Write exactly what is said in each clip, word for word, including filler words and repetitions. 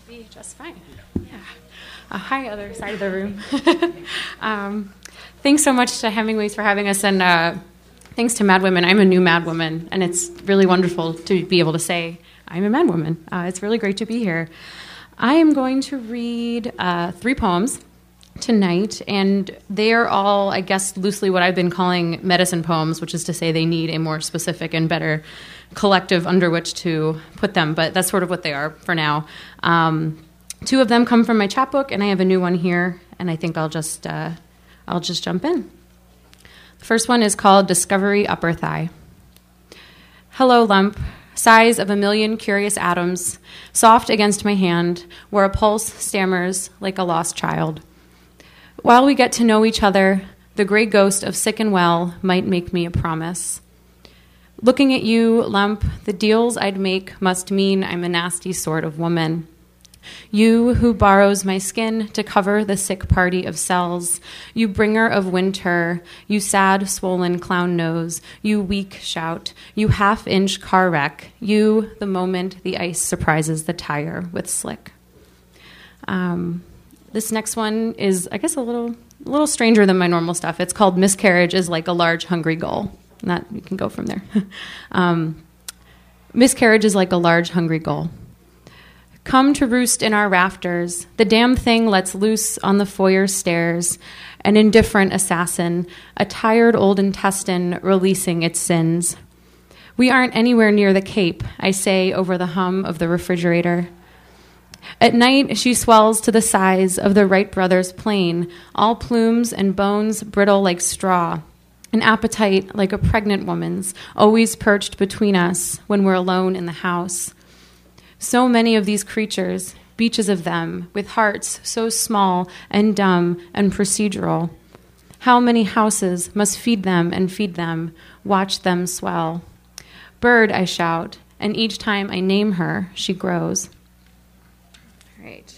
Be just fine. Yeah. Uh, hi, other side of the room. um, thanks so much to Hemingway's for having us, and uh, thanks to Mad Women. I'm a new Mad Woman, and it's really wonderful to be able to say I'm a Mad Woman. Uh, it's really great to be here. I am going to read uh, three poems tonight, and they are all, I guess, loosely what I've been calling medicine poems, which is to say they need a more specific and better collective under which to put them, but that's sort of what they are for now. Um, two of them come from my chapbook, and I have a new one here, and I think I'll just uh, I'll just jump in. The first one is called Discovery Upper Thigh. Hello, lump, size of a million curious atoms, soft against my hand, where a pulse stammers like a lost child. While we get to know each other, the gray ghost of sick and well might make me a promise. Looking at you, lump, the deals I'd make must mean I'm a nasty sort of woman. You who borrows my skin to cover the sick party of cells, you bringer of winter, you sad, swollen clown nose, you weak shout, you half-inch car wreck, you the moment the ice surprises the tire with slick. Um, this next one is, I guess, a little, a little stranger than my normal stuff. It's called Miscarriage is Like a Large Hungry Gull. And that, you can go from there. um, miscarriage is like a large hungry gull. Come to roost in our rafters. The damn thing lets loose on the foyer stairs. An indifferent assassin, a tired old intestine releasing its sins. We aren't anywhere near the Cape, I say over the hum of the refrigerator. At night, she swells to the size of the Wright brothers' plane, all plumes and bones brittle like straw. An appetite like a pregnant woman's, always perched between us when we're alone in the house. So many of these creatures, beaches of them, with hearts so small and dumb and procedural. How many houses must feed them and feed them, watch them swell? Bird, I shout, and each time I name her, she grows. All right.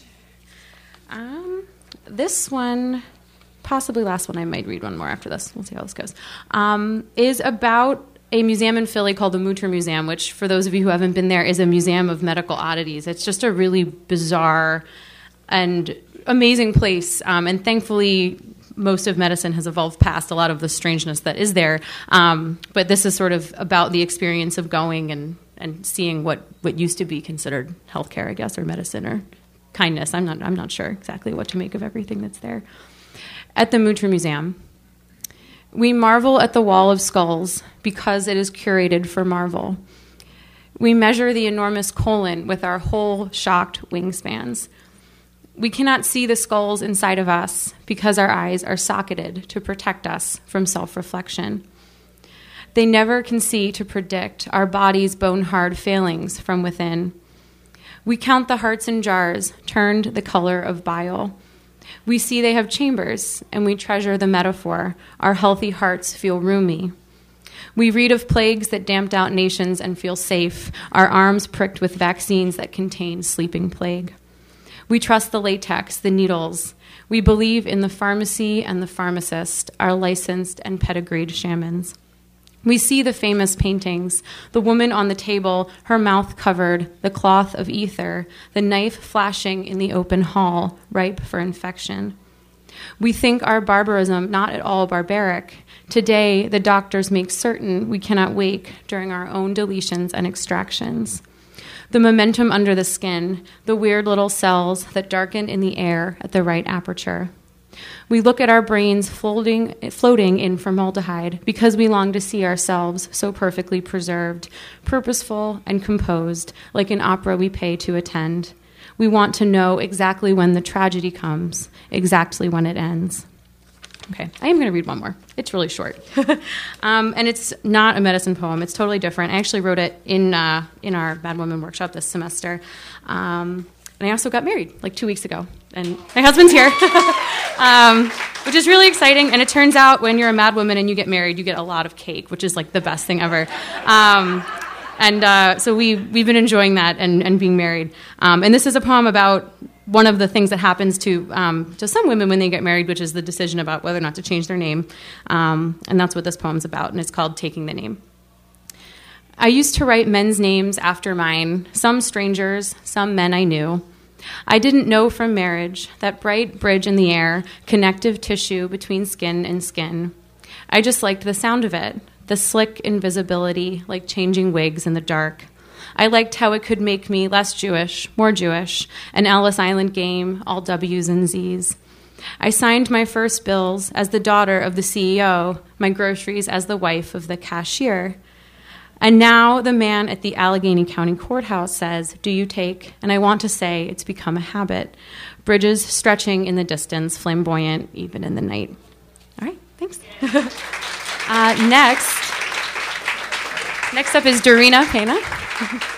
Um, this one... possibly last one, I might read one more after this. We'll see how this goes, um, is about a museum in Philly called the Mutter Museum, which, for those of you who haven't been there, is a museum of medical oddities. It's just a really bizarre and amazing place, um, and thankfully, most of medicine has evolved past a lot of the strangeness that is there, um, but this is sort of about the experience of going and, and seeing what, what used to be considered healthcare, I guess, or medicine, or kindness. I'm not, I'm not sure exactly what to make of everything that's there. At the Mutter Museum, we marvel at the wall of skulls because it is curated for marvel. We measure the enormous colon with our whole shocked wingspans. We cannot see the skulls inside of us because our eyes are socketed to protect us from self-reflection. They never can see to predict our body's bone-hard failings from within. We count the hearts in jars, turned the color of bile. We see they have chambers, and we treasure the metaphor. Our healthy hearts feel roomy. We read of plagues that damped out nations and feel safe, our arms pricked with vaccines that contain sleeping plague. We trust the latex, the needles. We believe in the pharmacy and the pharmacist, our licensed and pedigreed shamans. We see the famous paintings, the woman on the table, her mouth covered, the cloth of ether, the knife flashing in the open hall, ripe for infection. We think our barbarism not at all barbaric. Today, the doctors make certain we cannot wake during our own deletions and extractions. The momentum under the skin, the weird little cells that darken in the air at the right aperture. We look at our brains floating, floating in formaldehyde because we long to see ourselves so perfectly preserved, purposeful and composed, like an opera we pay to attend. We want to know exactly when the tragedy comes, exactly when it ends. Okay, I am going to read one more. It's really short. um, and it's not a medicine poem. It's totally different. I actually wrote it in, uh, in our Mad Woman workshop this semester. Um, and I also got married like two weeks ago. And my husband's here, um, which is really exciting. And it turns out when you're a mad woman and you get married, you get a lot of cake, which is like the best thing ever. Um, and uh, so we, we've been enjoying that and, and being married. Um, and this is a poem about one of the things that happens to um, to some women when they get married, which is the decision about whether or not to change their name. Um, and that's what this poem's about, and it's called Taking the Name. I used to write men's names after mine, some strangers, some men I knew. I didn't know from marriage, that bright bridge in the air, connective tissue between skin and skin. I just liked the sound of it, the slick invisibility, like changing wigs in the dark. I liked how it could make me less Jewish, more Jewish, an Ellis Island game, all W's and Z's. I signed my first bills as the daughter of the C E O, my groceries as the wife of the cashier. And now the man at the Allegheny County Courthouse says, "Do you take?" And I want to say it's become a habit. Bridges stretching in the distance, flamboyant even in the night. All right, thanks. uh, next, next up is Dorina Pena.